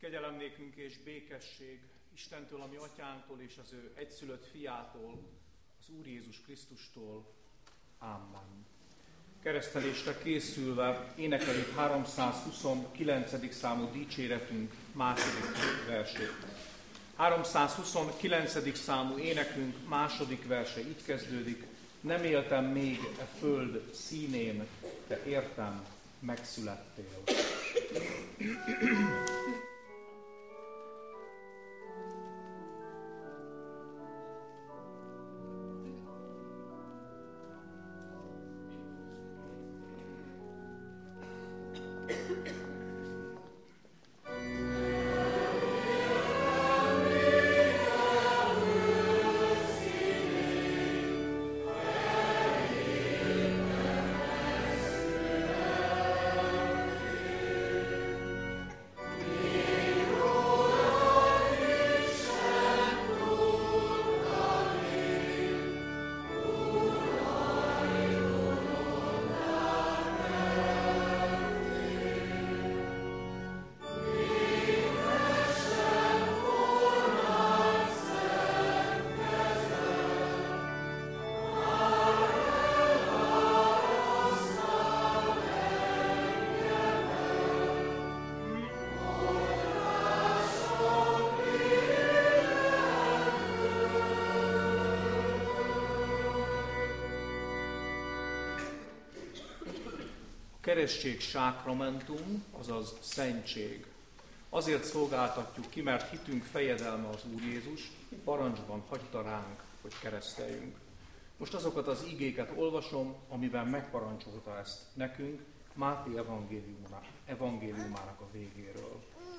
Kegyelem nékünk és békesség Istentől, a mi atyánktól és az ő egyszülött fiától, az Úr Jézus Krisztustól. Amen. Keresztelésre készülve énekeljük 329. számú dicséretünk második versét. 329. számú énekünk második verse így kezdődik: nem éltem még e föld színén, de értem, megszülettél. Keresztség sákramentum, azaz szentség. Azért szolgáltatjuk ki, mert hitünk fejedelme az Úr Jézus, parancsban hagyta ránk, hogy kereszteljünk. Most azokat az igéket olvasom, amiben megparancsolta ezt nekünk Máté evangéliumának a végéről.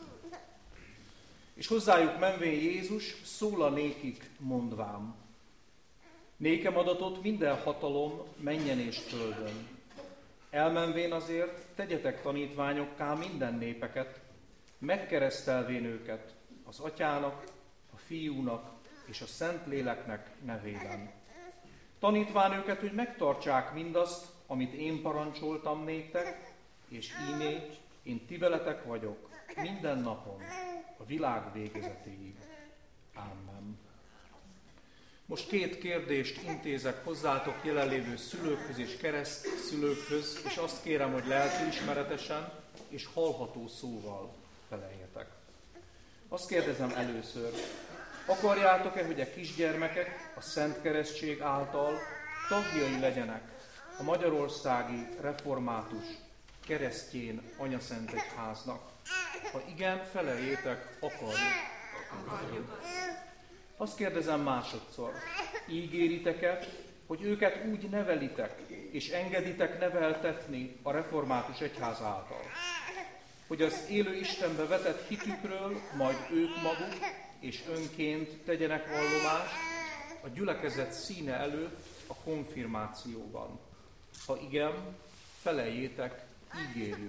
És hozzájuk menvén Jézus szóla nékik mondvám: nékem adatot minden hatalom mennyen és földön. Elmenvén azért tegyetek tanítványokká minden népeket, megkeresztelvén őket az Atyának, a Fiúnak és a Szentléleknek nevében. Tanítván őket, hogy megtartsák mindazt, amit én parancsoltam néktek, és íme én ti veletek vagyok minden napon, a világ végezetéig. Amen. Most két kérdést intézek hozzátok jelenlévő szülőkhöz és keresztszülőkhöz, és azt kérem, hogy lelkiismeretesen és hallható szóval feleljetek. Azt kérdezem először: akarjátok-e, hogy a kisgyermekek a Szent Keresztség által tagjai legyenek a Magyarországi Református Keresztjén Anyaszent Egyháznak? Ha igen, feleljétek: akarjuk. Azt kérdezem másodszor: ígéritek-e, hogy őket úgy nevelitek és engeditek neveltetni a Református Egyház által, hogy az élő Istenbe vetett hitükről majd ők maguk és önként tegyenek vallomást a gyülekezet színe előtt a konfirmációban? Ha igen, feleljétek: ígérjük.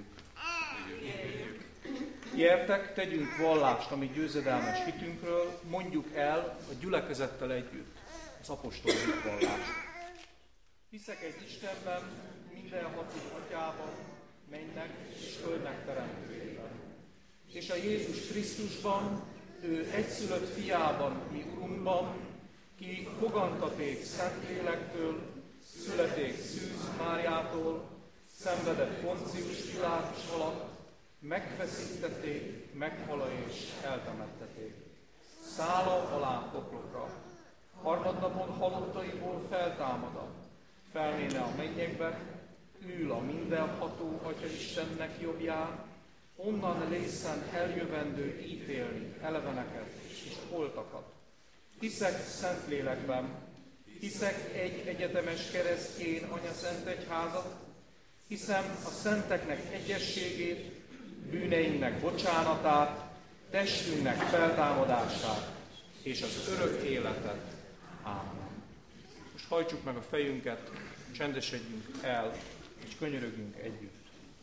Gyertek, tegyünk vallást a mi győzedelmes hitünkről, mondjuk el a gyülekezettel együtt az apostoli vallást. Hiszek egy Istenben, mindenható Atyában, mennek és földnek teremtőjében, és a Jézus Krisztusban, ő egyszülött fiában, mi Urunkban, ki fogantaték Szentlélektől, születék Szűz Máriától, szenvedett Poncius Pilátus alatt, megfeszítették, meghala és eltemettették. Szála alá poklokra. Harmadnapon halottaiból feltámadott. Felméne a mennyekbe, ül a mindenható Atya Istennek jobbján, onnan lészen eljövendő ítélni eleveneket és holtakat. Hiszek Szentlélekben, hiszek egy egyetemes keresztjén Anyaszent Egyházat, hiszem a szenteknek egyességét, bűneinknek bocsánatát, testünknek feltámadását és az örök életet. Ámen. Most hajtsuk meg a fejünket, csendesedjünk el, és könyörögjünk együtt.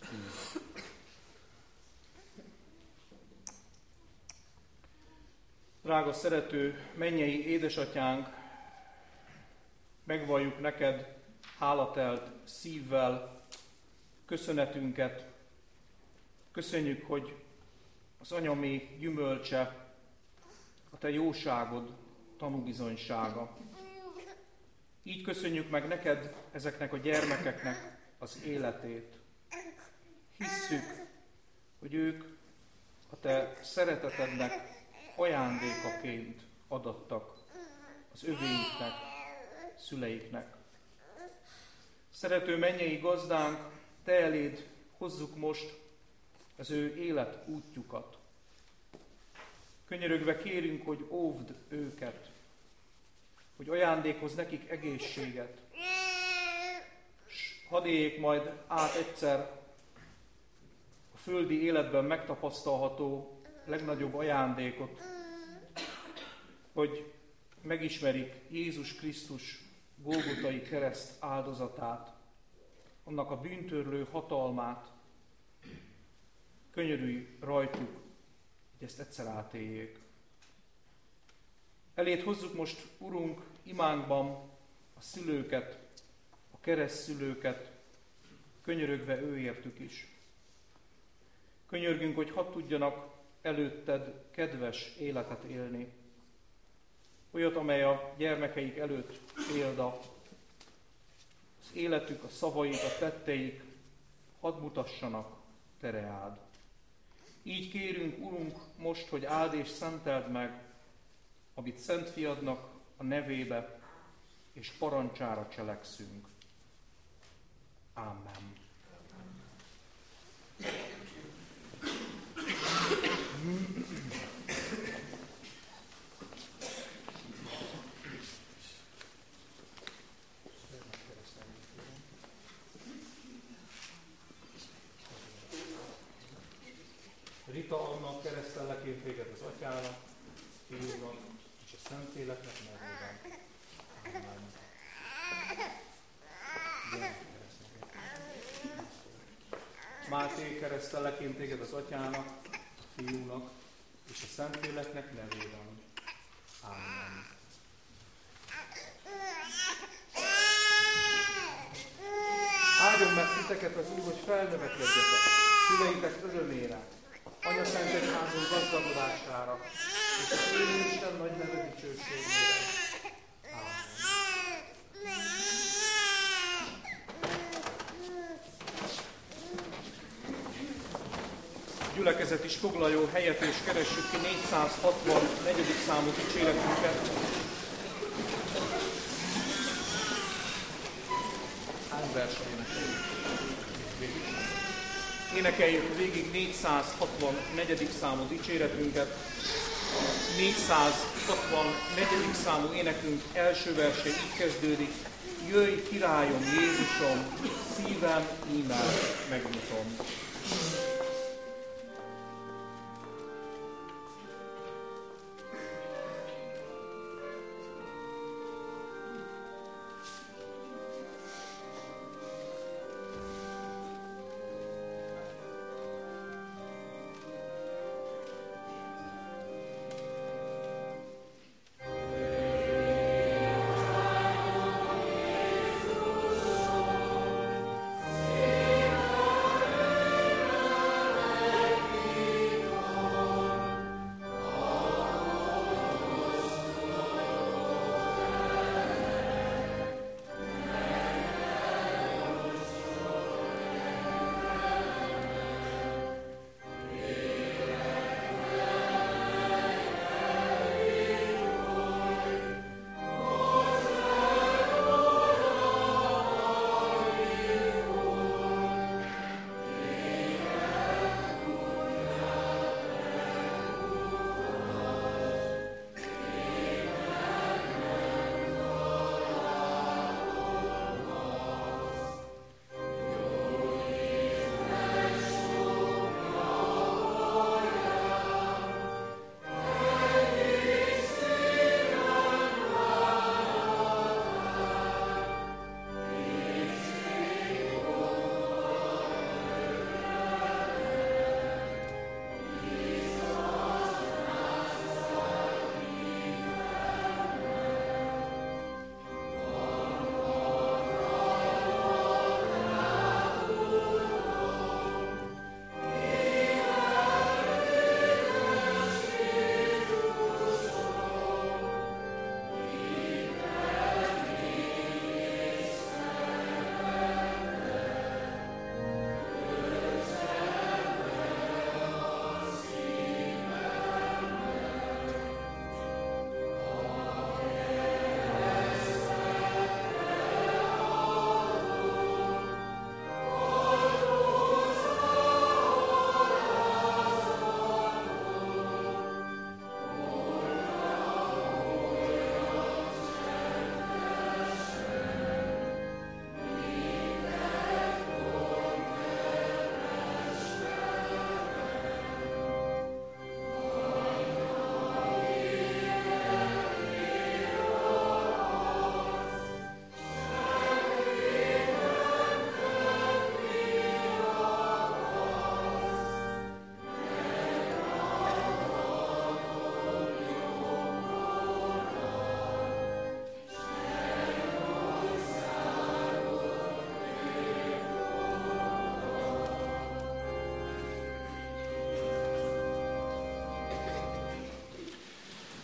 Drága szerető mennyei édesatyánk, megvalljuk neked hálatelt szívvel köszönetünket. Köszönjük, hogy az anyamék gyümölcse, a te jóságod tanúbizonysága. Így köszönjük meg neked, ezeknek a gyermekeknek az életét. Hisszük, hogy ők a te szeretetednek ajándékaként adattak az övéiknek, szüleiknek. Szerető mennyei gazdánk, te eléd hozzuk most az ő élet útjukat. Könyörögve kérünk, hogy óvd őket, hogy ajándékozz nekik egészséget, s hadd éljék majd át egyszer a földi életben megtapasztalható legnagyobb ajándékot, hogy megismerik Jézus Krisztus Golgotai kereszt áldozatát, annak a bűntörlő hatalmát. Könyörülj rajtuk, hogy ezt egyszer átéljék. Eléd hozzuk most, Urunk, imánkban a szülőket, a keresztszülőket, könyörögve őértük is. Könyörgünk, hogy hadd tudjanak előtted kedves életet élni. Olyat, amely a gyermekeik előtt példa. Az életük, a szavaik, a tetteik hadd mutassanak te reád. Így kérünk, Urunk, most, hogy áld és szenteld meg, amit Szent Fiadnak a nevébe és parancsára cselekszünk. Amen. Rita Anna, keresztellek én téged az Atyának, Fiúnak és a Szentléleknek nevében. Amen. Máté, keresztellek én téged az Atyának, a Fiúnak és a Szentléleknek nevében. Amen. Áldjon meg titeket az Úr, hogy felnövekedjetek szüleitek örömére, Anya Szent Egyházunk gazdagodására, és az élő Isten nagy neve dicsőségére. Amen. A gyülekezet is foglaljon helyet, és keressük ki 464. számú dicséretünket. Hány verset énekeljük végig 464. számú dicséretünket. 464. számú énekünk első verse így kezdődik: Jöjj, királyom, Jézusom, szívem íme megnyitom.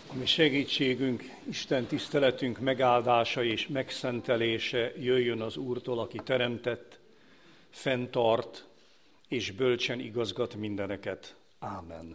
A mi segítségünk, Isten tiszteletünk megáldása és megszentelése jöjjön az Úrtól, aki teremtett, fenntart és bölcsen igazgat mindeneket. Ámen.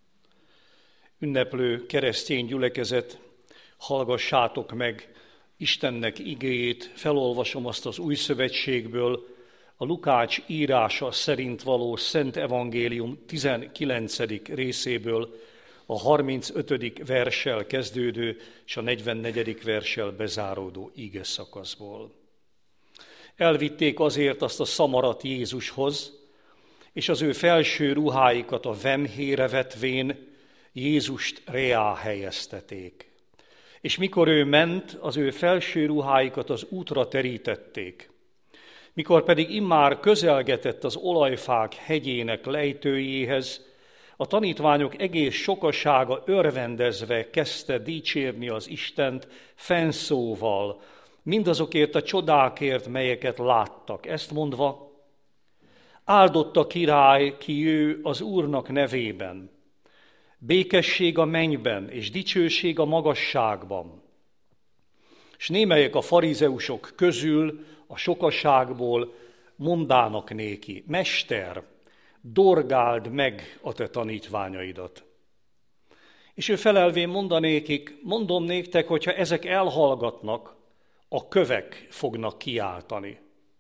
Ünneplő keresztény gyülekezet, hallgassátok meg Istennek igéjét, felolvasom azt az Új Szövetségből, a Lukács írása szerint való Szent Evangélium 19. részéből, a 35. verssel kezdődő és a 44. verssel bezáródó ige szakaszból. Elvitték azért azt a szamarat Jézushoz, és az ő felső ruháikat a vemhére vetvén Jézust reá helyezteték. És mikor ő ment, az ő felső ruháikat az útra terítették. Mikor pedig immár közelgetett az olajfák hegyének lejtőjéhez, a tanítványok egész sokasága örvendezve kezdte dicsérni az Istent fennszóval, mindazokért a csodákért, melyeket láttak. Ezt mondva, áldott a király, ki ő az Úrnak nevében. Békesség a mennyben, és dicsőség a magasságban. És némelyek a farizeusok közül, a sokaságból mondának néki, Mester, dorgáld meg a te tanítványaidat. És ő felelvén mondanékik, mondom néktek, hogyha ezek elhallgatnak, a kövek fognak kiáltani.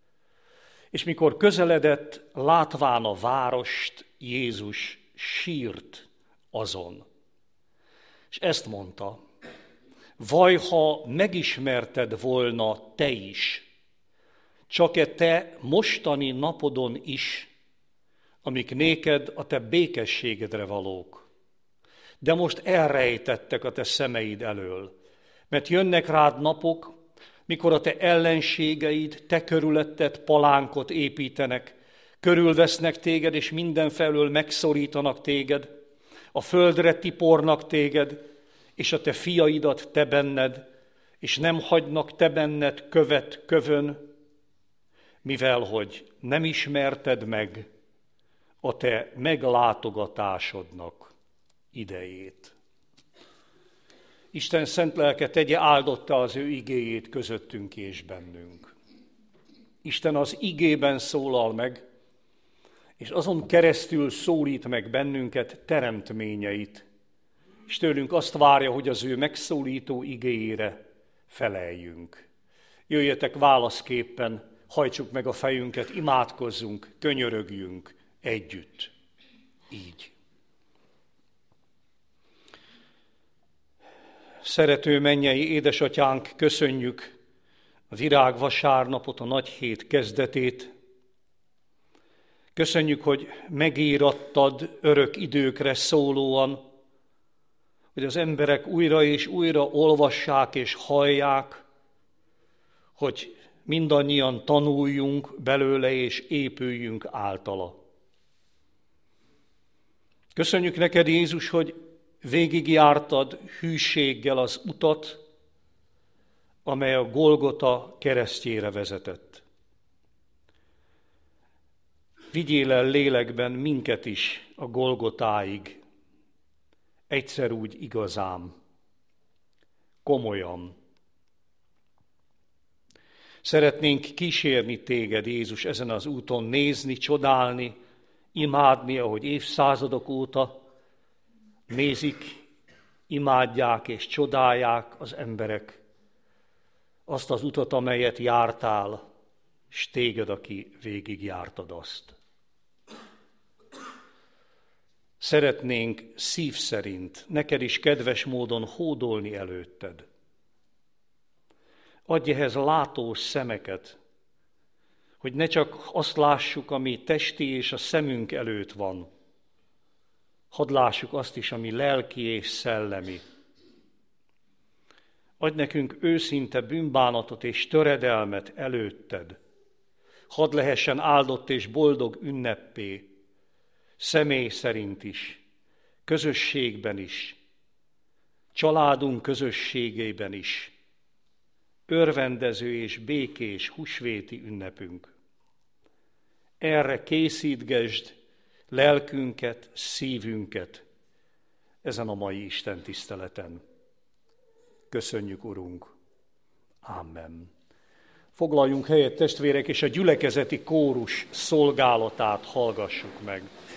És mikor közeledett, látván a várost, Jézus sírt azon. És ezt mondta, vaj, ha megismerted volna te is, csak-e te mostani napodon is, amik néked a te békességedre valók. De most elrejtettek a te szemeid elől, mert jönnek rád napok, mikor a te ellenségeid te körülötted palánkot építenek, körülvesznek téged, és mindenfelől megszorítanak téged, a földre tipornak téged, és a te fiaidat te benned, és nem hagynak te benned követ kövön, mivel hogy nem ismerted meg a te meglátogatásodnak idejét. Isten szent lelke tegye áldotta az ő igéjét közöttünk és bennünk. Isten az igében szólal meg, és azon keresztül szólít meg bennünket teremtményeit, és tőlünk azt várja, hogy az ő megszólító igéjére feleljünk. Jöjjetek válaszképpen, hajtsuk meg a fejünket, imádkozzunk, könyörögjünk együtt. Így. Szerető mennyei édesatyánk, köszönjük a virágvasárnapot, a nagy hét kezdetét. Köszönjük, hogy megírattad örök időkre szólóan, hogy az emberek újra és újra olvassák és hallják, hogy mindannyian tanuljunk belőle és épüljünk általa. Köszönjük neked, Jézus, hogy végigjártad hűséggel az utat, amely a Golgota keresztjére vezetett. Vigyél el lélekben minket is a Golgotáig, egyszer úgy igazán, komolyan. Szeretnénk kísérni téged, Jézus, ezen az úton, nézni, csodálni, imádni, ahogy évszázadok óta nézik, imádják és csodálják az emberek azt az utat, amelyet jártál, s téged, aki végigjártad azt. Szeretnénk szív szerint, neked is kedves módon hódolni előtted. Adj ehhez látós szemeket, hogy ne csak azt lássuk, ami testi és a szemünk előtt van, hadd lássuk azt is, ami lelki és szellemi. Adj nekünk őszinte bűnbánatot és töredelmet előtted. Hadd lehessen áldott és boldog ünneppé, személy szerint is, közösségben is, családunk közösségében is, örvendező és békés húsvéti ünnepünk. Erre készítgesd lelkünket, szívünket ezen a mai Isten tiszteleten. köszönjük, Urunk. Amen. Foglaljunk helyet, testvérek, és a gyülekezeti kórus szolgálatát hallgassuk meg.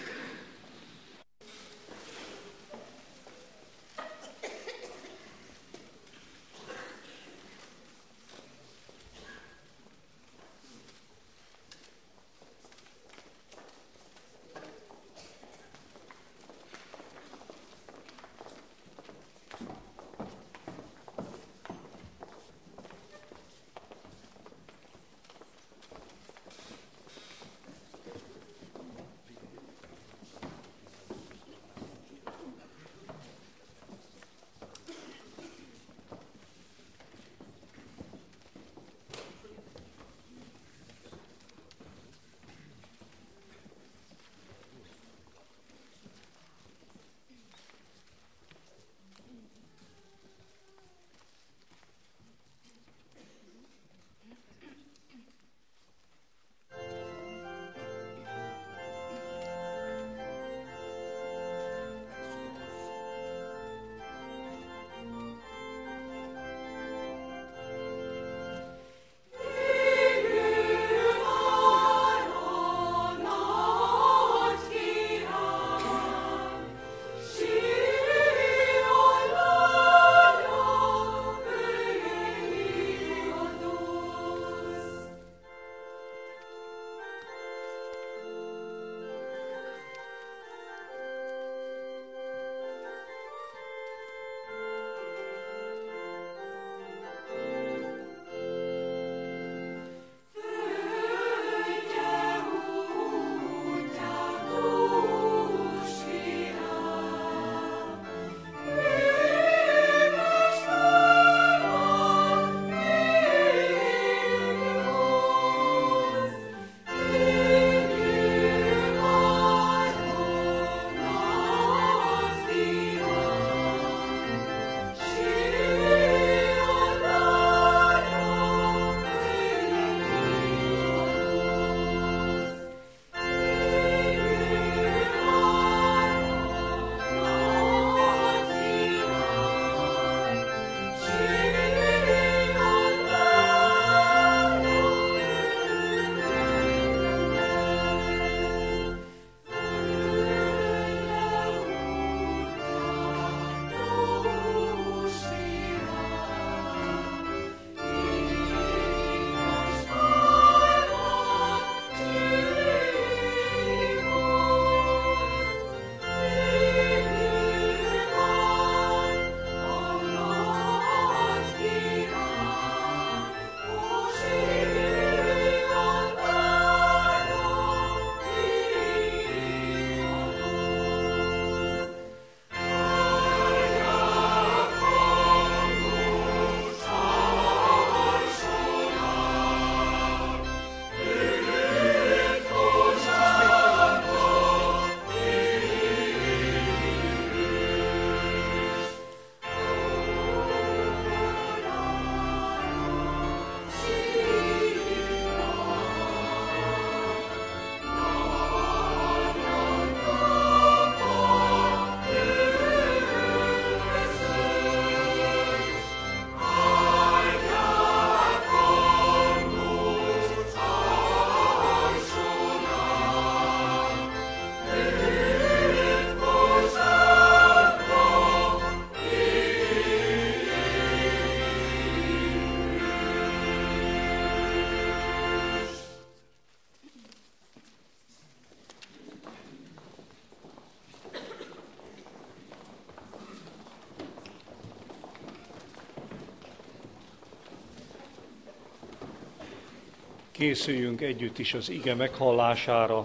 Készüljünk együtt is az ige meghallására,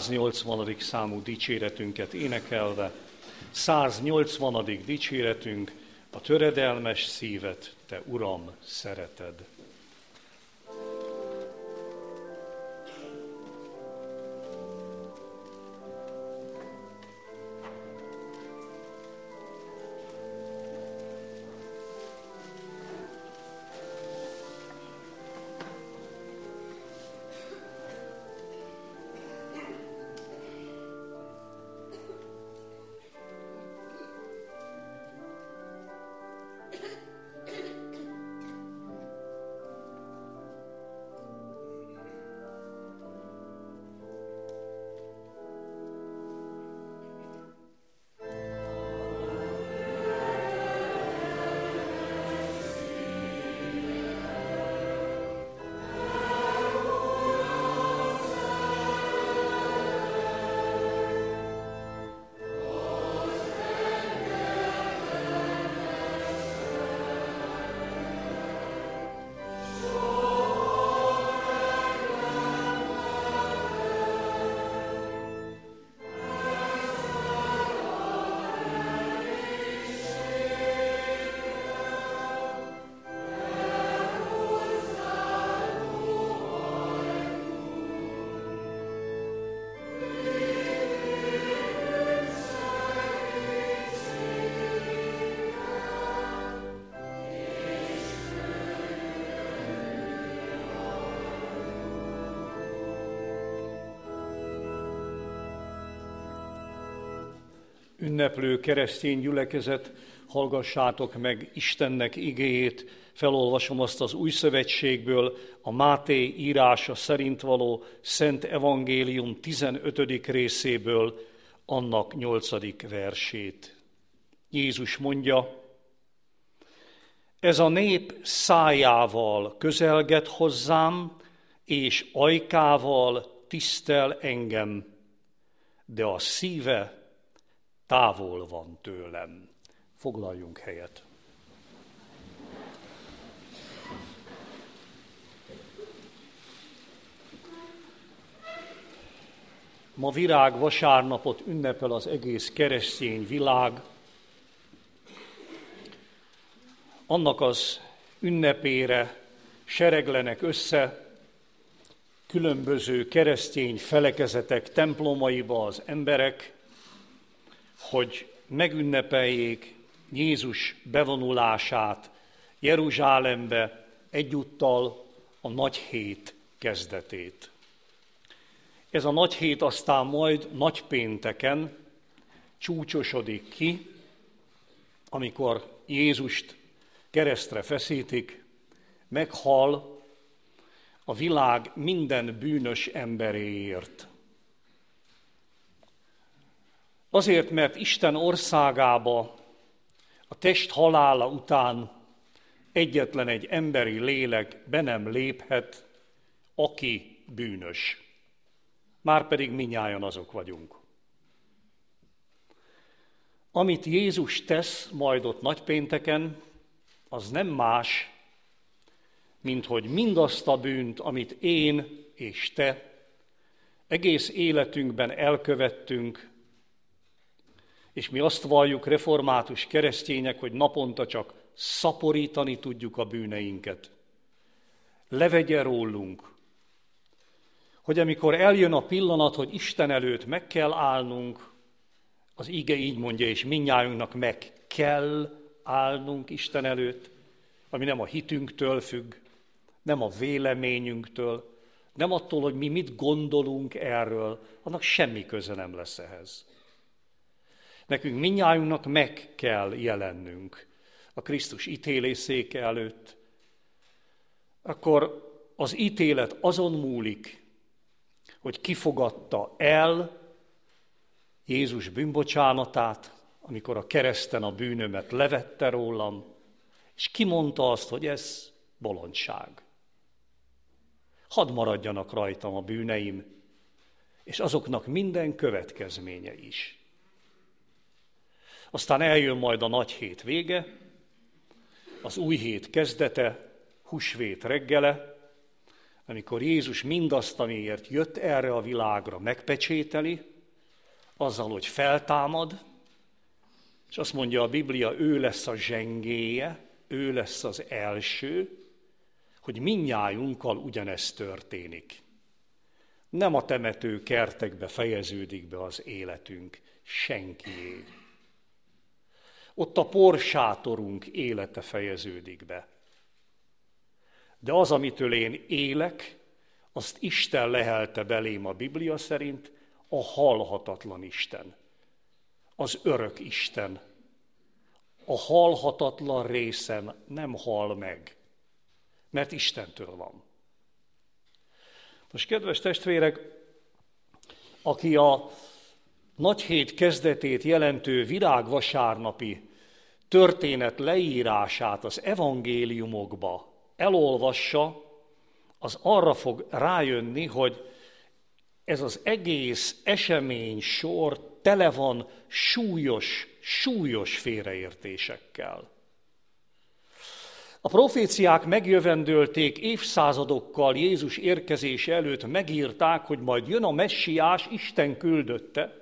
180. számú dicséretünket énekelve. 180. dicséretünk, a töredelmes szívet, te Uram, szereted. ünneplő keresztény gyülekezet, hallgassátok meg Istennek igéjét, felolvasom azt az Új Szövetségből, a Máté írása szerint való Szent Evangélium 15. részéből, annak 8. versét. Jézus mondja: ez a nép szájával közelget hozzám, és ajkával tisztel engem, de a szíve távol van tőlem. Foglaljunk helyet. Ma virágvasárnapot ünnepel az egész keresztény világ. Annak az ünnepére sereglenek össze különböző keresztény felekezetek templomaiba az emberek, hogy megünnepeljék Jézus bevonulását Jeruzsálembe, egyúttal a nagy hét kezdetét. Ez a nagy hét aztán majd nagypénteken csúcsosodik ki, amikor Jézust keresztre feszítik, meghal a világ minden bűnös emberéért. Azért, mert Isten országába a test halála után egyetlen egy emberi lélek be nem léphet, aki bűnös. Márpedig mindnyájan azok vagyunk. Amit Jézus tesz majd ott nagypénteken, az nem más, mint hogy mindazt a bűnt, amit én és te egész életünkben elkövettünk, és mi azt valljuk, református keresztények, hogy naponta csak szaporítani tudjuk a bűneinket. Levegye rólunk, hogy amikor eljön a pillanat, hogy Isten előtt meg kell állnunk, az ige így mondja, és mindnyájunknak meg kell állnunk Isten előtt, ami nem a hitünktől függ, nem a véleményünktől, nem attól, hogy mi mit gondolunk erről, annak semmi köze nem lesz ehhez. Nekünk mindnyájunknak meg kell jelennünk a Krisztus ítélésszéke előtt, akkor az ítélet azon múlik, hogy kifogadta el Jézus bűnbocsánatát, amikor a kereszten a bűnömet levette rólam, és kimondta azt, hogy ez bolondság. Hadd maradjanak rajtam a bűneim, és azoknak minden következménye is. Aztán eljön majd a nagy hét vége, az új hét kezdete, húsvét reggele, amikor Jézus mindazt, amiért jött erre a világra, megpecsételi, azzal, hogy feltámad, és azt mondja a Biblia, ő lesz a zsengéje, ő lesz az első, hogy mindnyájunkkal ugyanezt történik. Nem a temető kertekbe fejeződik be az életünk, senkié. Ott a porsátorunk élete fejeződik be. De az, amitől én élek, azt Isten lehelte belém a Biblia szerint, a halhatatlan Isten, az örök Isten. A halhatatlan részem nem hal meg, mert Istentől van. Most, kedves testvérek, aki a nagy hét kezdetét jelentő virágvasárnapi történet leírását az evangéliumokba elolvassa, az arra fog rájönni, hogy ez az egész esemény sor tele van súlyos félreértésekkel. A proféciák megjövendölték évszázadokkal Jézus érkezése előtt, megírták, hogy majd jön a messiás, Isten küldötte,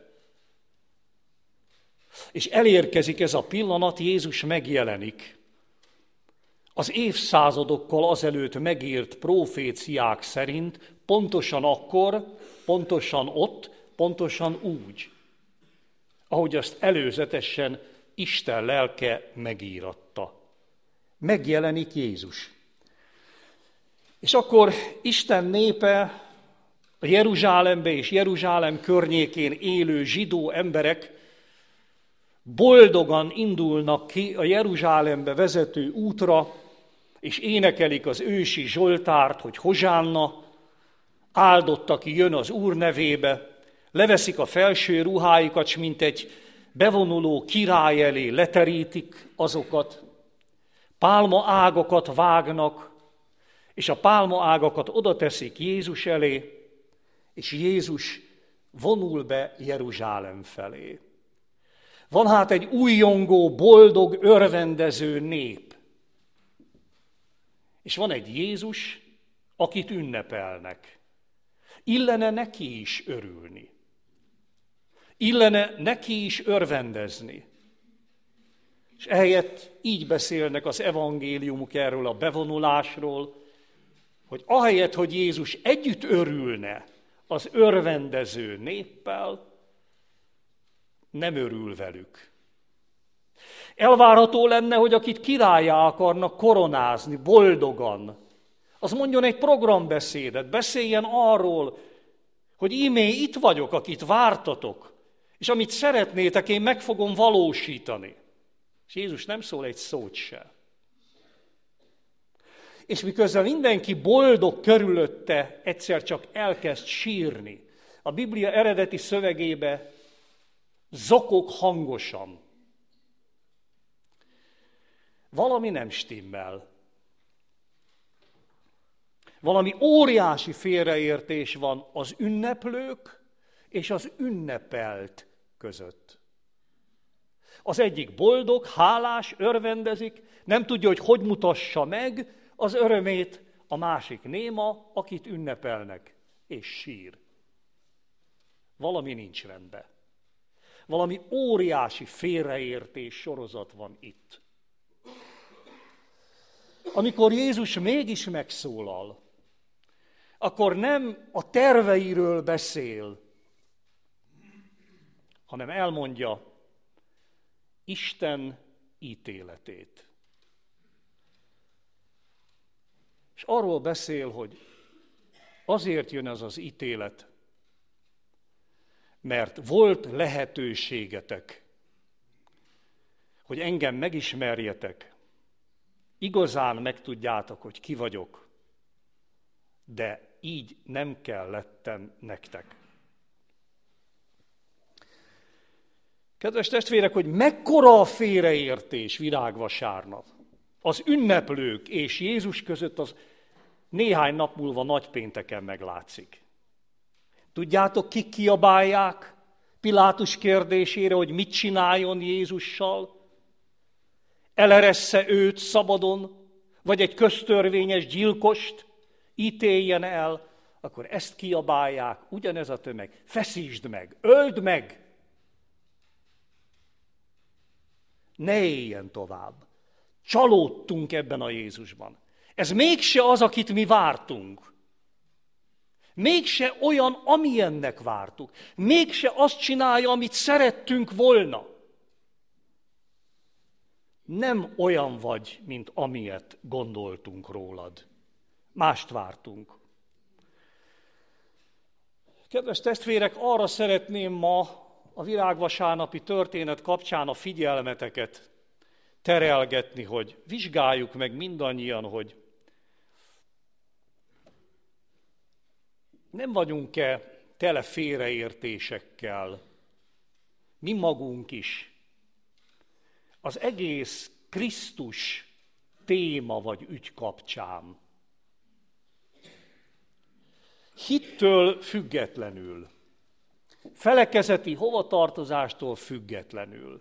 és elérkezik ez a pillanat, Jézus megjelenik. Az évszázadokkal azelőtt megírt proféciák szerint pontosan akkor, pontosan ott, pontosan úgy, ahogy azt előzetesen Isten lelke megíratta. Megjelenik Jézus. És akkor Isten népe, a Jeruzsálembe és Jeruzsálem környékén élő zsidó emberek boldogan indulnak ki a Jeruzsálembe vezető útra, és énekelik az ősi Zsoltárt, hogy Hozsánna, áldott, aki jön az Úr nevébe, leveszik a felső ruháikat, s mint egy bevonuló király elé leterítik azokat, pálma ágakat vágnak, és a pálma ágakat oda teszik Jézus elé, és Jézus vonul be Jeruzsálem felé. Van hát egy újjongó, boldog, örvendező nép. És van egy Jézus, akit ünnepelnek. Illene neki is örülni. Illene neki is örvendezni. És ehelyett így beszélnek az evangéliumok erről a bevonulásról, hogy ahelyett, hogy Jézus együtt örülne az örvendező néppel, nem örül velük. Elvárható lenne, hogy akit királlyá akarnak koronázni boldogan, az mondjon egy programbeszédet, beszéljen arról, hogy ímé itt vagyok, akit vártatok, és amit szeretnétek, én meg fogom valósítani. És Jézus nem szól egy szót se. És miközben mindenki boldog körülötte, egyszer csak elkezd sírni. A Biblia eredeti szövegébe zokog hangosan. Valami nem stimmel. Valami óriási félreértés van az ünneplők és az ünnepelt között. Az egyik boldog, hálás, örvendezik, nem tudja, hogy mutassa meg az örömét, a másik néma, akit ünnepelnek, és sír. Valami nincs rendben. Valami óriási félreértés sorozat van itt. Amikor Jézus mégis megszólal, akkor nem a terveiről beszél, hanem elmondja Isten ítéletét. És arról beszél, hogy azért jön ez az ítélet, mert volt lehetőségetek, hogy engem megismerjetek, igazán megtudjátok, hogy ki vagyok, de így nem kellettem nektek. Kedves testvérek, hogy mekkora a félreértés virágvasárnap. Az ünneplők és Jézus között az néhány nap múlva nagypénteken meglátszik. Tudjátok, kik kiabálják Pilátus kérdésére, hogy mit csináljon Jézussal? Eleressze őt szabadon, vagy egy köztörvényes gyilkost ítéljen el, akkor ezt kiabálják, ugyanez a tömeg, feszítsd meg, öld meg! Ne éljen tovább. Csalódtunk ebben a Jézusban. Ez mégse az, akit mi vártunk. Mégse olyan, amilyennek vártuk. Mégse azt csinálja, amit szerettünk volna. Nem olyan vagy, mint amilyet gondoltunk rólad. Mást vártunk. Kedves testvérek, arra szeretném ma a virágvasárnapi történet kapcsán a figyelmeteket terelgetni, hogy vizsgáljuk meg mindannyian, hogy nem vagyunk-e tele félreértésekkel, mi magunk is. Az egész Krisztus téma vagy ügy kapcsán. Hittől függetlenül, felekezeti hovatartozástól függetlenül.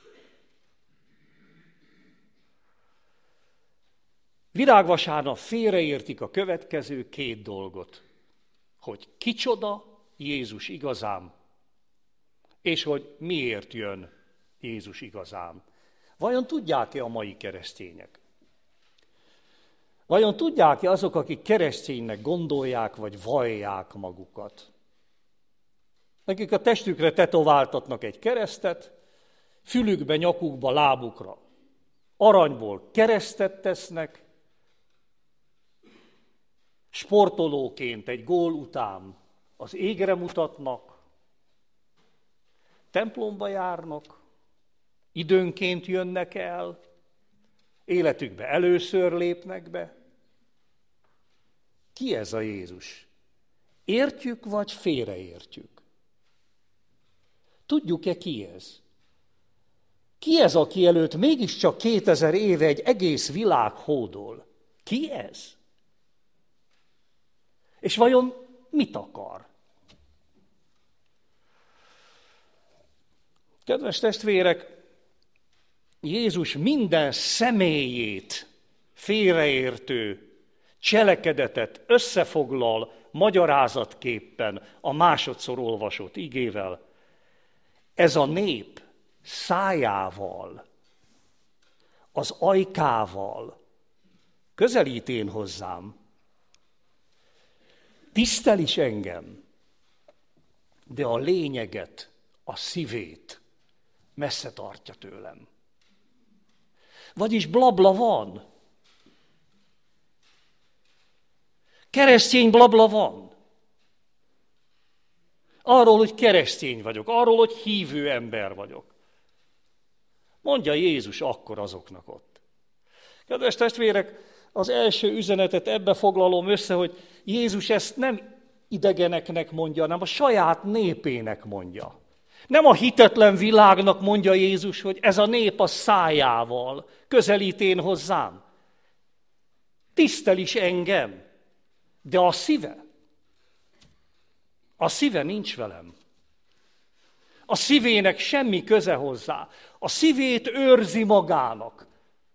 Virágvasárnap félreértik a következő két dolgot, hogy kicsoda Jézus igazán, és hogy miért jön Jézus igazán. Vajon tudják-e a mai keresztények? Vajon tudják-e azok, akik kereszténynek gondolják, vagy vallják magukat? Nekik a testükre tetováltatnak egy keresztet, fülükbe, nyakukba, lábukra aranyból keresztet tesznek, sportolóként egy gól után az égre mutatnak, templomba járnak, időnként jönnek el, életükbe először lépnek be. Ki ez a Jézus? Értjük, vagy félreértjük? Tudjuk-e ki ez? Ki ez, aki előtt mégiscsak 2000 éve egy egész világ hódol? Ki ez? És vajon mit akar? Kedves testvérek, Jézus minden személyét félreértő cselekedetet összefoglal magyarázatképpen a másodszor olvasott igével. Ez a nép szájával, az ajkával közelít én hozzám, tisztel is engem, de a lényeget, a szívét messze tartja tőlem. Vagyis blabla van. Keresztény blabla van. Arról, hogy keresztény vagyok, arról, hogy hívő ember vagyok. Mondja Jézus akkor azoknak ott. Kedves testvérek, az első üzenetet ebbe foglalom össze, hogy Jézus ezt nem idegeneknek mondja, hanem a saját népének mondja. Nem a hitetlen világnak mondja Jézus, hogy ez a nép a szájával közelít én hozzám. Tisztel is engem, de a szíve nincs velem. A szívének semmi köze hozzá. A szívét őrzi magának.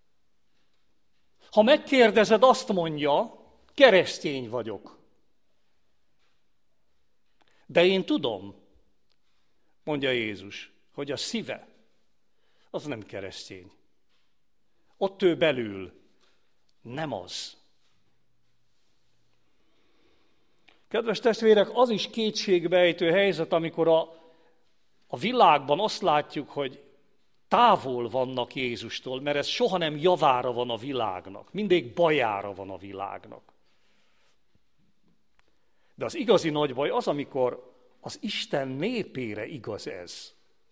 Ha megkérdezed, azt mondja, keresztény vagyok. De én tudom, mondja Jézus, hogy a szíve az nem keresztény. Ott ő belül nem az. Kedves testvérek, az is kétségbejtő helyzet, amikor a világban azt látjuk, hogy távol vannak Jézustól, mert ez soha nem javára van a világnak, mindig bajára van a világnak. De az igazi nagy baj az, amikor az Isten népére igaz ez,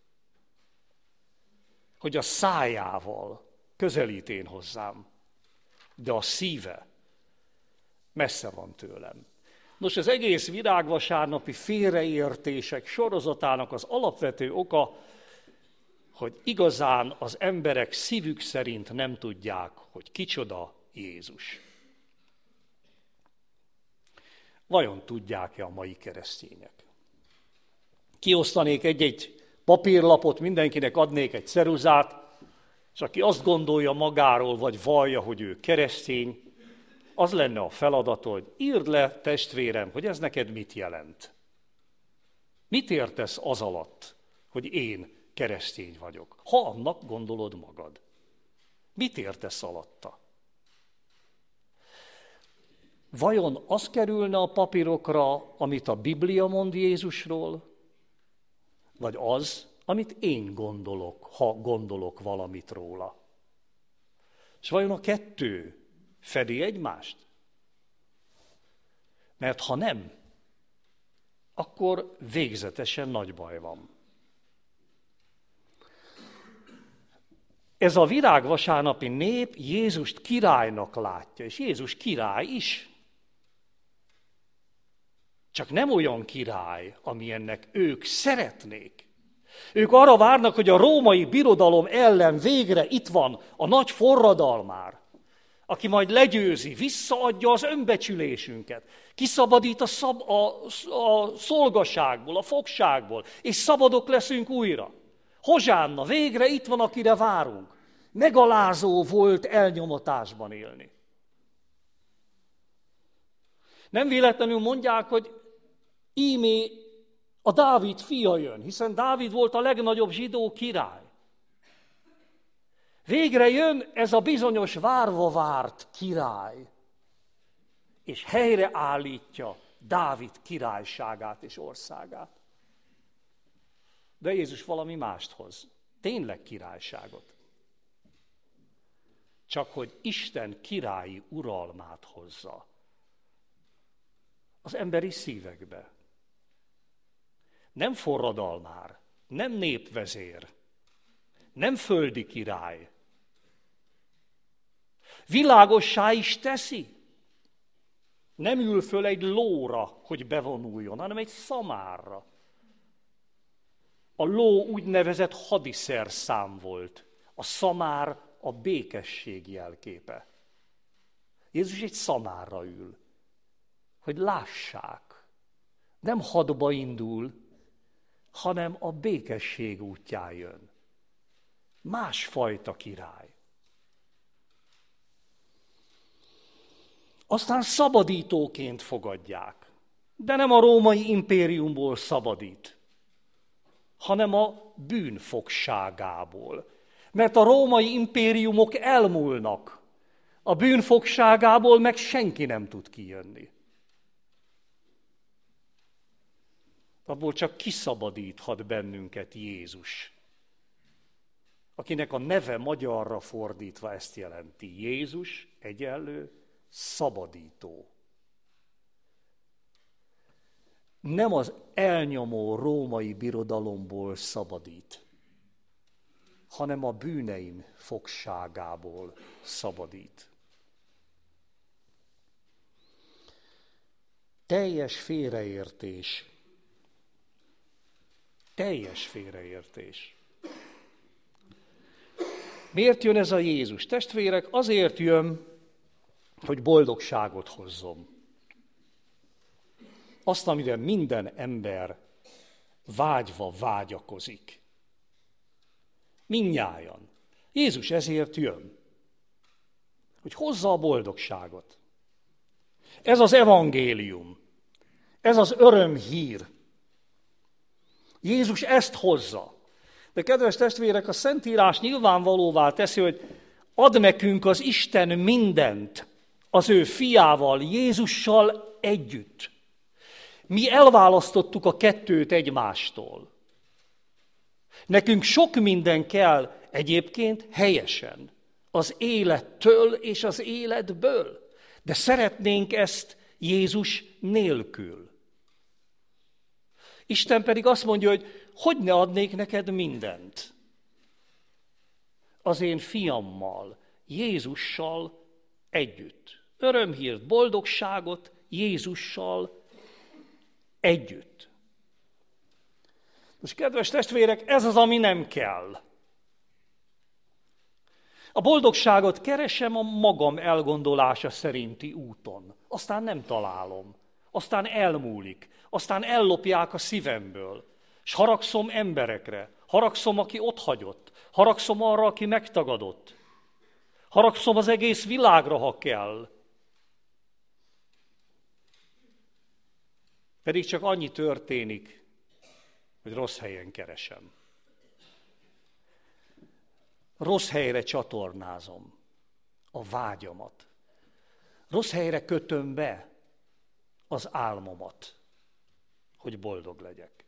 hogy a szájával közelít én hozzám, de a szíve messze van tőlem. Nos, az egész virágvasárnapi félreértések sorozatának az alapvető oka, hogy igazán az emberek szívük szerint nem tudják, hogy kicsoda Jézus. Vajon tudják-e a mai keresztények? Kiosztanék egy-egy papírlapot, mindenkinek adnék egy ceruzát, és aki azt gondolja magáról, vagy vallja, hogy ő keresztény, az lenne a feladat, hogy írd le, testvérem, hogy ez neked mit jelent. Mit értesz az alatt, hogy én keresztény vagyok, ha annak gondolod magad? Mit értesz alatta? Vajon az kerülne a papírokra, amit a Biblia mond Jézusról, vagy az, amit én gondolok, ha gondolok valamit róla? És vajon a kettő fedi egymást? Mert ha nem, akkor végzetesen nagy baj van. Ez a virágvasárnapi nép Jézust királynak látja, és Jézus király is. Csak nem olyan király, amilyennek ők szeretnék. Ők arra várnak, hogy a római birodalom ellen végre itt van a nagy forradalmár, aki majd legyőzi, visszaadja az önbecsülésünket, kiszabadít a szolgaságból, a fogságból, és szabadok leszünk újra. Hozsánna, végre itt van, akire várunk. Megalázó volt elnyomatásban élni. Nem véletlenül mondják, hogy íme a Dávid fia jön, hiszen Dávid volt a legnagyobb zsidó király. Végre jön ez a bizonyos várva várt király, és helyreállítja Dávid királyságát és országát. De Jézus valami mást hoz, tényleg királyságot. Csak hogy Isten királyi uralmát hozza az emberi szívekbe. Nem forradalmár, nem népvezér, nem földi király. Világossá is teszi. Nem ül föl egy lóra, hogy bevonuljon, hanem egy szamárra. A ló úgynevezett hadiszerszám volt. A szamár a békesség jelképe. Jézus egy szamárra ül, hogy lássák. Nem hadba indul, hanem a békesség útján jön. Másfajta király. Aztán szabadítóként fogadják. De nem a római impériumból szabadít, hanem a bűnfogságából. Mert a római impériumok elmúlnak, a bűnfogságából meg senki nem tud kijönni. Abból csak kiszabadíthat bennünket Jézus, akinek a neve magyarra fordítva ezt jelenti. Jézus egyenlő szabadító. Nem az elnyomó római birodalomból szabadít, hanem a bűneim fogságából szabadít. Teljes félreértés. Teljes félreértés. Miért jön ez a Jézus? Testvérek, azért jön, hogy boldogságot hozzon. Azt, amire minden ember vágyva vágyakozik. Mindnyájan. Jézus ezért jön, hogy hozza a boldogságot. Ez az evangélium, ez az örömhír. Jézus ezt hozza. De kedves testvérek, a Szentírás nyilvánvalóvá teszi, hogy ad nekünk az Isten mindent az ő fiával, Jézussal együtt. Mi elválasztottuk a kettőt egymástól. Nekünk sok minden kell egyébként helyesen, az élettől és az életből, de szeretnénk ezt Jézus nélkül. Isten pedig azt mondja, hogy ne adnék neked mindent. Az én fiammal, Jézussal együtt. Örömhírt, boldogságot Jézussal együtt. Most kedves testvérek, ez az, ami nem kell. A boldogságot keresem a magam elgondolása szerinti úton. Aztán nem találom. Aztán elmúlik. Aztán ellopják a szívemből. És haragszom emberekre. Haragszom, aki otthagyott. Haragszom arra, aki megtagadott. Haragszom az egész világra, ha kell. Pedig csak annyi történik, hogy rossz helyen keresem. Rossz helyre csatornázom a vágyamat. Rossz helyre kötöm be az álmomat, hogy boldog legyek.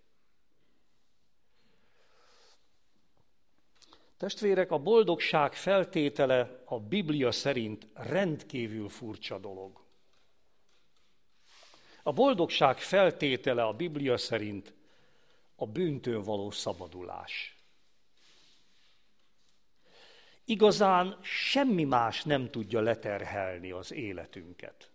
Testvérek, a boldogság feltétele a Biblia szerint rendkívül furcsa dolog. A boldogság feltétele a Biblia szerint a bűntől való szabadulás. Igazán semmi más nem tudja leterhelni az életünket.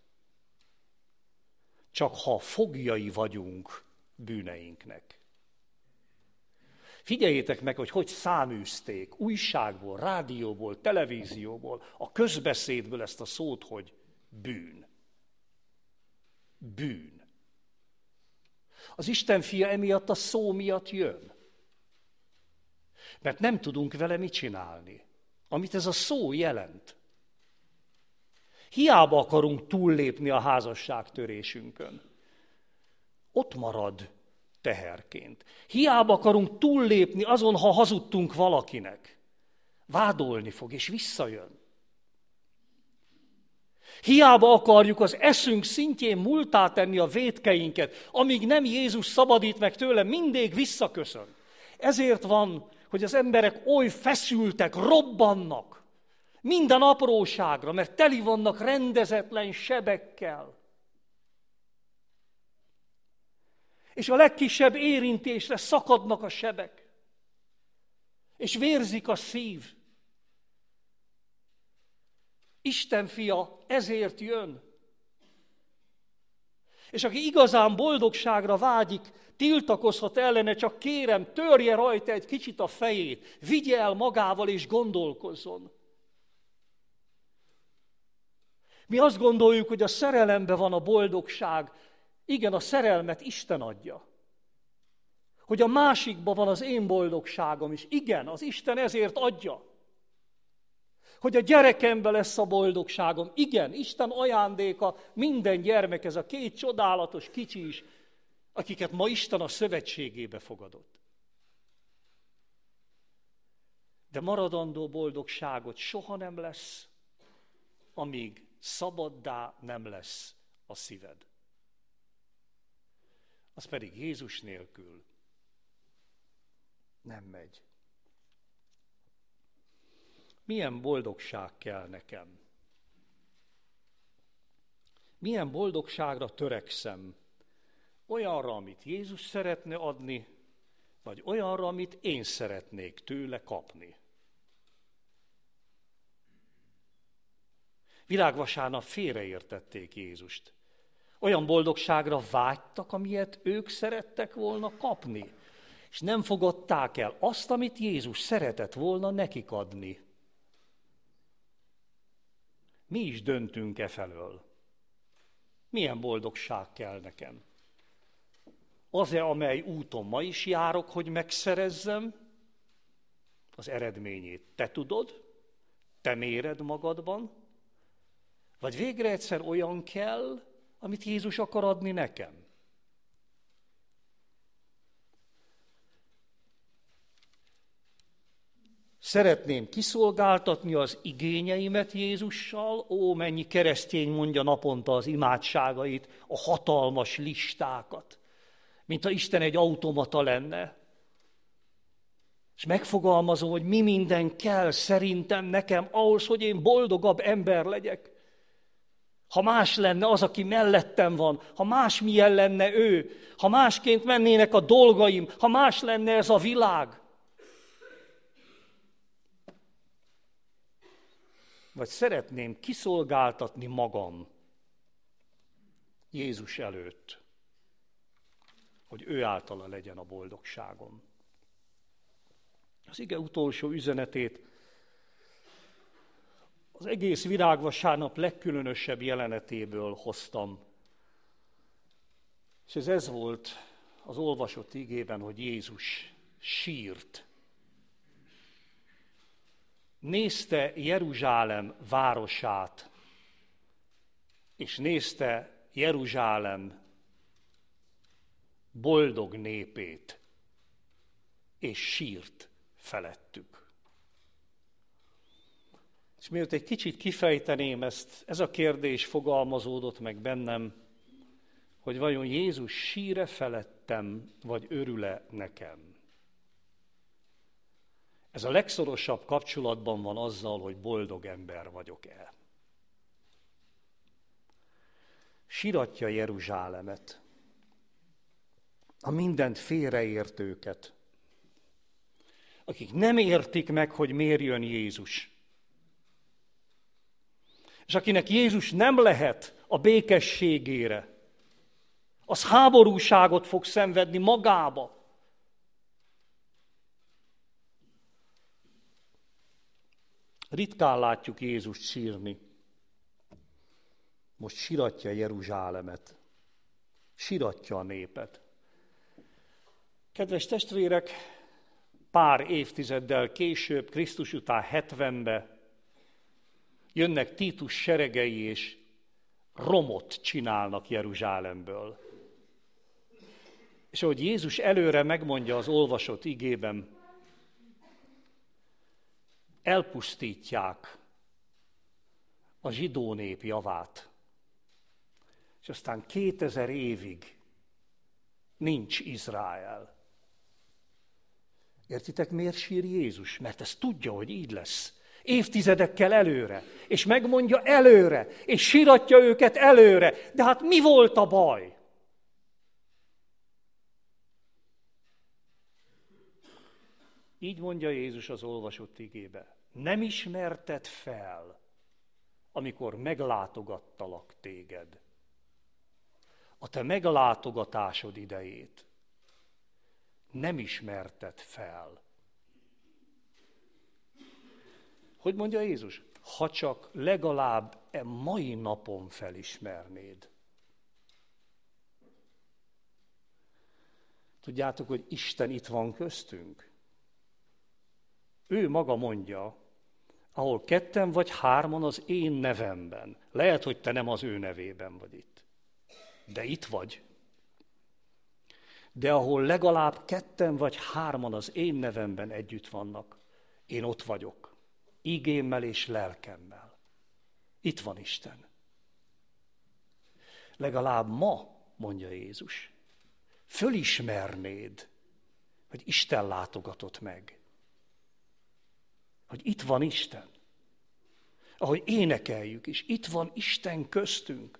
Csak ha foglyai vagyunk bűneinknek. Figyeljétek meg, hogy száműzték újságból, rádióból, televízióból, a közbeszédből ezt a szót, hogy bűn. Bűn. Az Isten fia emiatt a szó miatt jön. Mert nem tudunk vele mit csinálni, amit ez a szó jelent. Hiába akarunk túllépni a házasságtörésünkön. Ott marad teherként. Hiába akarunk túllépni azon, ha hazudtunk valakinek. Vádolni fog, és visszajön. Hiába akarjuk az eszünk szintjén múltá tenni a vétkeinket, amíg nem Jézus szabadít meg tőle, mindig visszaköszön. Ezért van, hogy az emberek oly feszültek, robbannak, minden apróságra, mert teli vannak rendezetlen sebekkel. És a legkisebb érintésre szakadnak a sebek. és vérzik a szív. Isten fia ezért jön. És aki igazán boldogságra vágyik, tiltakozhat ellene, csak kérem, törje rajta egy kicsit a fejét, vigye el magával és gondolkozzon. Mi azt gondoljuk, hogy a szerelemben van a boldogság. Igen, a szerelmet Isten adja. Hogy a másikban van az én boldogságom is. Igen, az Isten ezért adja. Hogy a gyerekemben lesz a boldogságom. Igen, Isten ajándéka minden gyermek, ez a 2 csodálatos kicsi is, akiket ma Isten a szövetségébe fogadott. De maradandó boldogságot soha nem lesz, amíg szabaddá nem lesz a szíved. Az pedig Jézus nélkül nem megy. Milyen boldogság kell nekem? Milyen boldogságra törekszem? Olyanra, amit Jézus szeretne adni, vagy olyanra, amit én szeretnék tőle kapni? Virágvasárnap félreértették Jézust. Olyan boldogságra vágytak, amilyet ők szerettek volna kapni, és nem fogadták el azt, amit Jézus szeretett volna nekik adni. Mi is döntünk e felől. Milyen boldogság kell nekem? Az-e, amely úton ma is járok, hogy megszerezzem? Az eredményét te tudod? Te méred magadban? Vagy végre egyszer olyan kell, amit Jézus akar adni nekem? Szeretném kiszolgáltatni az igényeimet Jézussal, ó, mennyi keresztény mondja naponta az imádságait, a hatalmas listákat, mint ha Isten egy automata lenne. És megfogalmazom, hogy mi minden kell szerintem nekem ahhoz, hogy én boldogabb ember legyek. Ha más lenne az, aki mellettem van, ha másmilyen lenne ő, ha másként mennének a dolgaim, ha más lenne ez a világ. Vagy szeretném kiszolgáltatni magam Jézus előtt, hogy ő általa legyen a boldogságom. Az ige utolsó üzenetét az egész virágvasárnap legkülönösebb jelenetéből hoztam. És ez volt az olvasott igében, hogy Jézus sírt. Nézte Jeruzsálem városát, és nézte Jeruzsálem boldog népét, és sírt felettük. És mielőtt egy kicsit kifejteném ezt, ez a kérdés fogalmazódott meg bennem, hogy vajon Jézus sír-e felettem, vagy örül-e nekem? Ez a legszorosabb kapcsolatban van azzal, hogy boldog ember vagyok-e. Siratja Jeruzsálemet, a mindent félreértőket, akik nem értik meg, hogy miért jön Jézus. És akinek Jézus nem lehet a békességére, az háborúságot fog szenvedni magába. Ritkán látjuk Jézust sírni. Most siratja Jeruzsálemet, siratja a népet. Kedves testvérek, pár évtizeddel később, Krisztus után 70-be jönnek Títus seregei, és romot csinálnak Jeruzsálemből. És ahogy Jézus előre megmondja az olvasott igében, elpusztítják a zsidó nép javát. És aztán 2000 évig nincs Izrael. Értitek, miért sír Jézus? Mert ezt tudja, hogy így lesz. Évtizedekkel előre. És megmondja előre. És síratja őket előre. De hát mi volt a baj? Így mondja Jézus az olvasott igébe. Nem ismerted fel, amikor meglátogattalak téged. A te meglátogatásod idejét nem ismerted fel. Hogy mondja Jézus? Ha csak legalább mai napon felismernéd. Tudjátok, hogy Isten itt van köztünk? Ő maga mondja, ahol 2 vagy 3 az én nevemben. Lehet, hogy te nem az ő nevében vagy itt. De itt vagy. De ahol legalább 2 vagy 3 az én nevemben együtt vannak, én ott vagyok. Igémmel és lelkemmel. Itt van Isten. Legalább ma, mondja Jézus, fölismernéd, hogy Isten látogatott meg. Hogy itt van Isten. Ahogy énekeljük is, itt van Isten köztünk.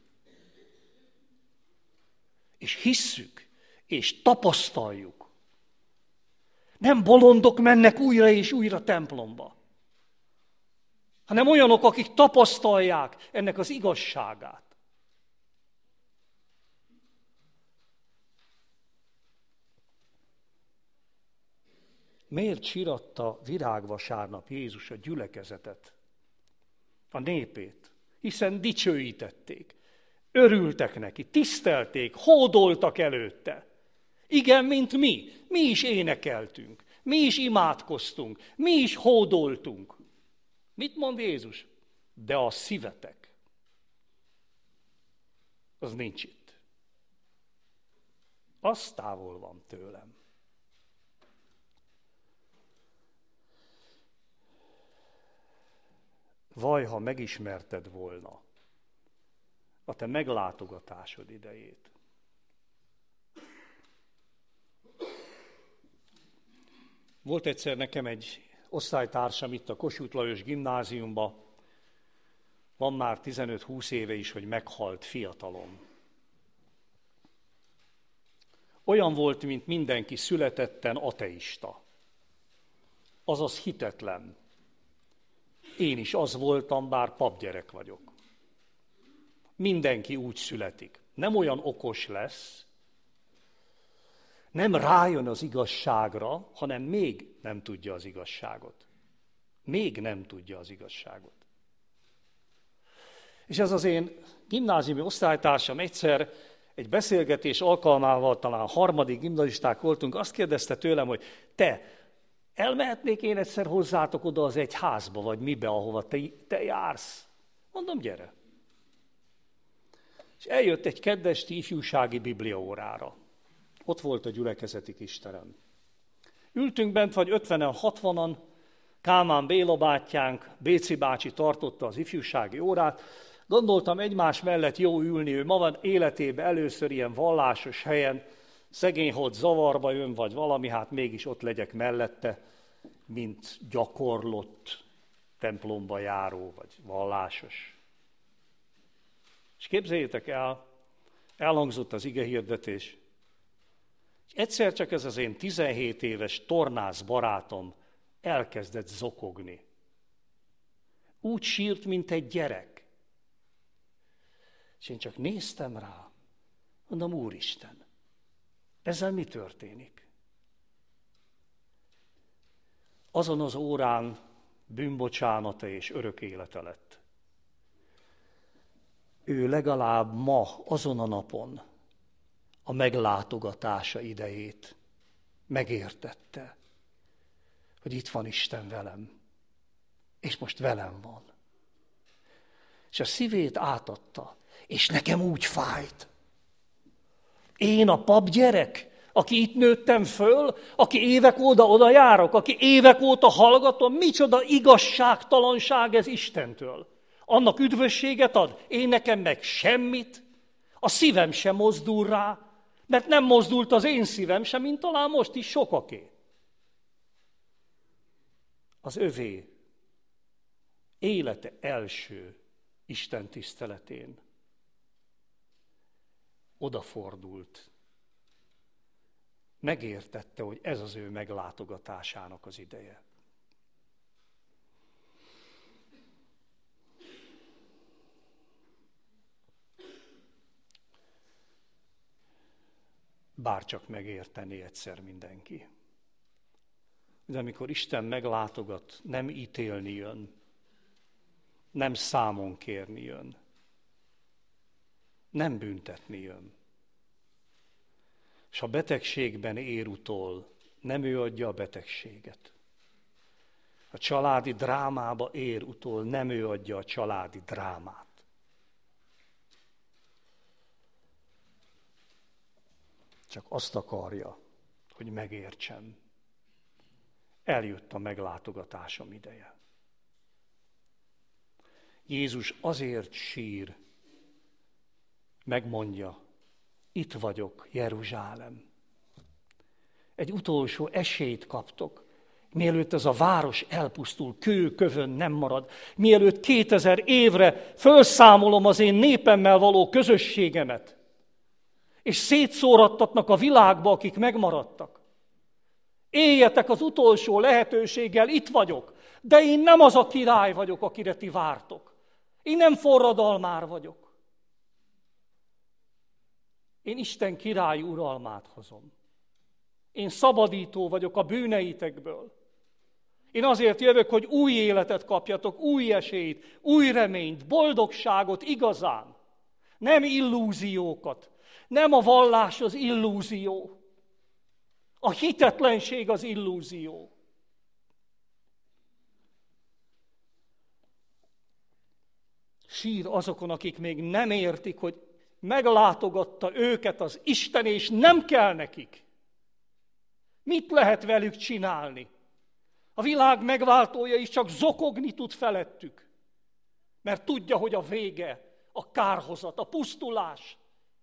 És hisszük, és tapasztaljuk. Nem bolondok mennek újra és újra templomba, hanem olyanok, akik tapasztalják ennek az igazságát. Miért síratta virágvasárnap Jézus a gyülekezetet, a népét? Hiszen dicsőítették, örültek neki, tisztelték, hódoltak előtte. Igen, mint mi. Mi is énekeltünk, mi is imádkoztunk, mi is hódoltunk. Mit mond Jézus? De a szívetek, az nincs itt. Az távol van tőlem. Vaj, ha megismerted volna a te meglátogatásod idejét. Volt egyszer nekem egy osztálytársam itt a Kossuth Lajos gimnáziumban, van már 15-20 éve is, hogy meghalt fiatalon. Olyan volt, mint mindenki születetten ateista. Azaz hitetlen. Én is az voltam, bár papgyerek vagyok. Mindenki úgy születik. Nem olyan okos lesz, nem rájön az igazságra, hanem még nem tudja az igazságot. Még nem tudja az igazságot. És ez az én gimnáziumi osztálytársam egyszer egy beszélgetés alkalmával, talán 3. gimnazisták voltunk, azt kérdezte tőlem, hogy te, elmehetnék én egyszer hozzátok oda az egyházba, vagy mibe, ahova te jársz? Mondom, gyere. És eljött egy keddesti ifjúsági bibliaórára. Ott volt a gyülekezeti kisterem. Ültünk bent, vagy 50-en, 60-an, Kálmán Béla bátyánk, Béci bácsi tartotta az ifjúsági órát. Gondoltam, egymás mellett jó ülni, ő ma van életében először ilyen vallásos helyen, szegény, hogy zavarba jön, vagy valami, hát mégis ott legyek mellette, mint gyakorlott templomba járó, vagy vallásos. És képzeljétek el, elhangzott az igehirdetés, és egyszer csak ez az én 17 éves tornász barátom elkezdett zokogni. Úgy sírt, mint egy gyerek. És én csak néztem rá, mondom, Úristen, ezzel mi történik? Azon az órán bűnbocsánata és örök élete lett. Ő legalább ma, azon a napon a meglátogatása idejét megértette, hogy itt van Isten velem, és most velem van. És a szívét átadta, és nekem úgy fájt. Én a papgyerek, aki itt nőttem föl, aki évek óta oda járok, aki évek óta hallgatom, micsoda igazságtalanság ez Istentől. Annak üdvösséget ad, én nekem meg semmit, a szívem sem mozdul rá, mert nem mozdult az én szívem sem, mint talán most is sokaké. Az övé élete első Isten tiszteletén odafordult, megértette, hogy ez az ő meglátogatásának az ideje. Bárcsak megértené egyszer mindenki. De amikor Isten meglátogat, nem ítélni jön, nem számon kérni jön, nem büntetni jön. És ha betegségben ér utol, nem ő adja a betegséget. A családi drámába ér utol, nem ő adja a családi drámát. Csak azt akarja, hogy megértsem. Eljött a meglátogatásom ideje. Jézus azért sír, megmondja, itt vagyok, Jeruzsálem. Egy utolsó esélyt kaptok, mielőtt ez a város elpusztul, kő-kövön nem marad, mielőtt 2000 évre felszámolom az én népemmel való közösségemet, és szétszórattatnak a világba, akik megmaradtak. Éljetek az utolsó lehetőséggel, itt vagyok, de én nem az a király vagyok, akire ti vártok. Én nem forradalmár vagyok. Én Isten király uralmát hozom. Én szabadító vagyok a bűneitekből. Én azért jövök, hogy új életet kapjatok, új esélyt, új reményt, boldogságot igazán. Nem illúziókat. Nem a vallás az illúzió. A hitetlenség az illúzió. Sír azokon, akik még nem értik, hogy meglátogatta őket az Isten, és nem kell nekik. Mit lehet velük csinálni? A világ megváltója is csak zokogni tud felettük, mert tudja, hogy a vége, a kárhozat, a pusztulás.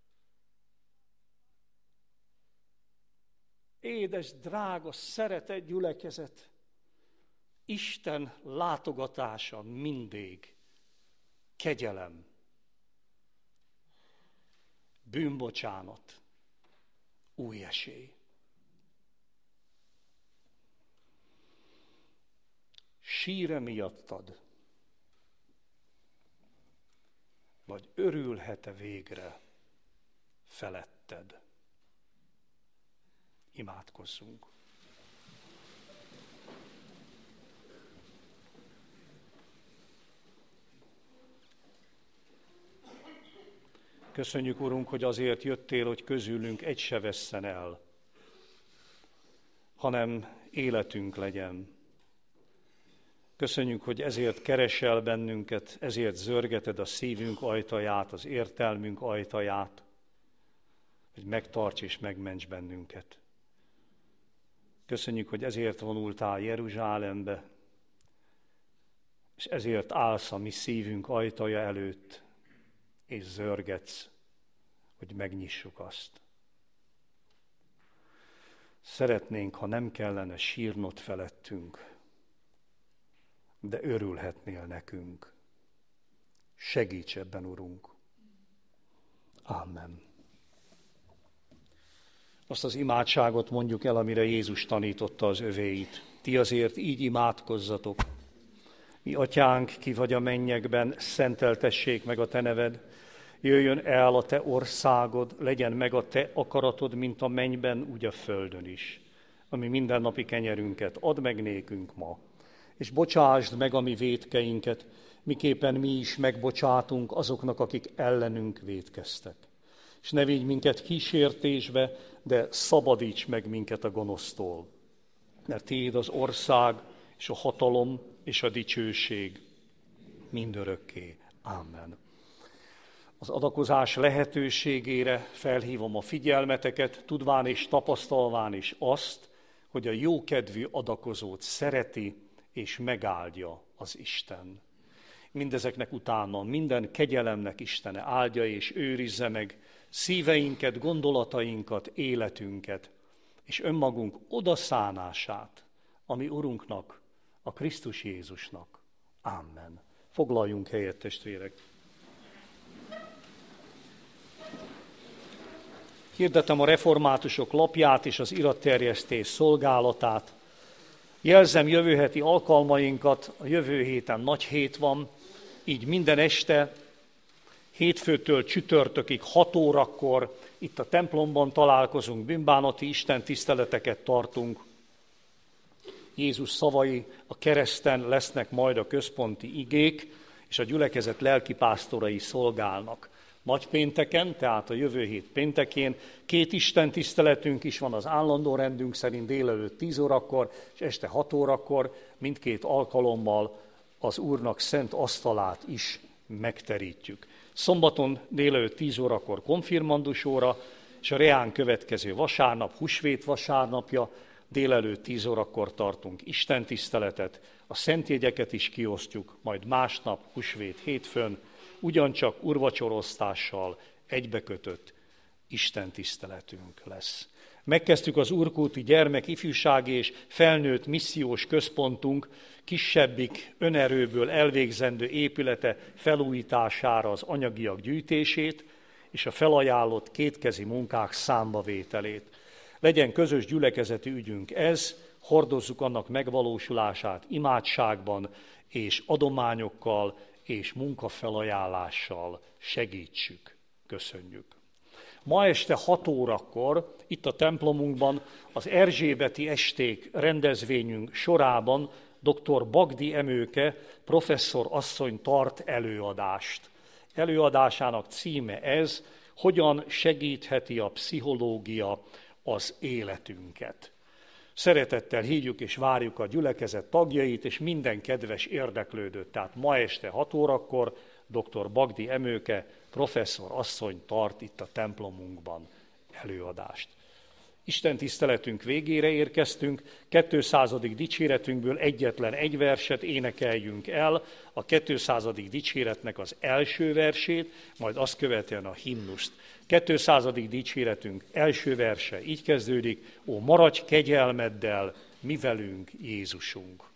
Édes, drága, szeretett gyülekezet, Isten látogatása mindig kegyelem, bűnbocsánat, új esély. Sír-e miattad, vagy örülhet-e végre feletted? Imádkozzunk. Köszönjük, Urunk, hogy azért jöttél, hogy közülünk egy se vesszen el, hanem életünk legyen. Köszönjük, hogy ezért keresel bennünket, ezért zörgeted a szívünk ajtaját, az értelmünk ajtaját, hogy megtarts és megments bennünket. Köszönjük, hogy ezért vonultál Jeruzsálembe, és ezért állsz a mi szívünk ajtaja előtt, és zörgetsz, hogy megnyissuk azt. Szeretnénk, ha nem kellene sírnod felettünk, de örülhetnél nekünk. Segíts ebben, Urunk. Amen. Azt az imádságot mondjuk el, amire Jézus tanította az övéit. Ti azért így imádkozzatok. Mi atyánk, ki vagy a mennyekben, szenteltessék meg a te neved. Jöjjön el a te országod, legyen meg a te akaratod, mint a mennyben, úgy a földön is. Ami mindennapi kenyerünket add meg nékünk ma. És bocsásd meg a mi vétkeinket, miképpen mi is megbocsátunk azoknak, akik ellenünk vétkeztek. És ne vigy minket kísértésbe, de szabadíts meg minket a gonosztól. Mert tiéd az ország, és a hatalom, és a dicsőség mindörökké. Amen. Az adakozás lehetőségére felhívom a figyelmeteket, tudván és tapasztalván is azt, hogy a jókedvű adakozót szereti és megáldja az Isten. Mindezeknek utána minden kegyelemnek Istene áldja és őrizze meg szíveinket, gondolatainkat, életünket, és önmagunk odaszánását, ami Urunknak, a Krisztus Jézusnak. Amen. Foglaljunk helyet, testvérek! Hirdetem a reformátusok lapját és az iratterjesztés szolgálatát. Jelzem jövő heti alkalmainkat, a jövő héten nagy hét van, így minden este, hétfőtől csütörtökig 6 órakor itt a templomban találkozunk, bűnbánati istentiszteleteket tartunk. Jézus szavai a kereszten lesznek majd a központi igék, és a gyülekezet lelkipásztorai szolgálnak. Nagypénteken, tehát a jövő hét péntekén 2 istentiszteletünk is van az állandó rendünk szerint délelőtt 10 órakor, és este 6 órakor mindkét alkalommal az Úrnak szent asztalát is megterítjük. Szombaton délelőtt 10 órakor konfirmandus óra, és a reán következő vasárnap, húsvét vasárnapja, délelőtt 10 órakor tartunk istentiszteletet, a szentjegyeket is kiosztjuk, majd másnap, húsvét hétfőn, ugyancsak úrvacsorosztással egybekötött istentiszteletünk lesz. Megkezdtük az Úrkúti Gyermek, Ifjúsági és Felnőtt Missziós Központunk kisebbik önerőből elvégzendő épülete felújítására az anyagiak gyűjtését és a felajánlott kétkezi munkák számbavételét. Legyen közös gyülekezeti ügyünk ez, hordozzuk annak megvalósulását imádságban és adományokkal és munkafelajánlással segítsük. Köszönjük. Ma este 6 órakor itt a templomunkban az Erzsébeti esték rendezvényünk sorában dr. Bagdi Emőke professzor asszony tart előadást. Előadásának címe ez, hogyan segítheti a pszichológia az életünket. Szeretettel hívjuk és várjuk a gyülekezet tagjait és minden kedves érdeklődőt. Tehát ma este 6 órakor dr. Bagdi Emőke professzor asszony tart itt a templomunkban előadást. Isten tiszteletünk végére érkeztünk, 200. dicséretünkből egyetlen egy verset énekeljünk el, a 200. dicséretnek az első versét, majd azt követően a himnuszt. 200. dicséretünk első verse így kezdődik: Ó, maradj kegyelmeddel, mi velünk Jézusunk!